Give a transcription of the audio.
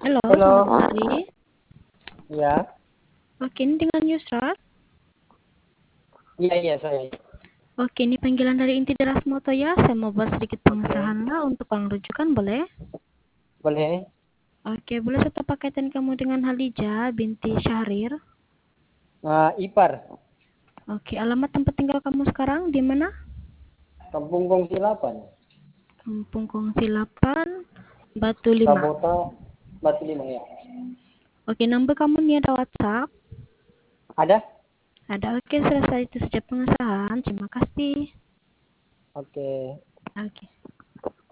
Halo, selamat Halo, hari. ya, Oke, ini dengan Yusra. iya saya. Oke, ini panggilan dari Inti Deras Moto ya. Saya mau buat sedikit Oke, pengesahan lah untuk uang rujukan, boleh? boleh. Oke, boleh serta pakaian kamu dengan Halija binti Syahrir. Ipar, Oke, alamat tempat tinggal kamu sekarang di mana? Kampung Kongsi 8, Kampung Kongsi 8, Batu 5. Sabota, Batu Lima ya. Oke, nomor kamu nih ada WhatsApp. Ada? Ada. Oke, selesai itu saja pengesahan. Terima kasih. Oke. Oke.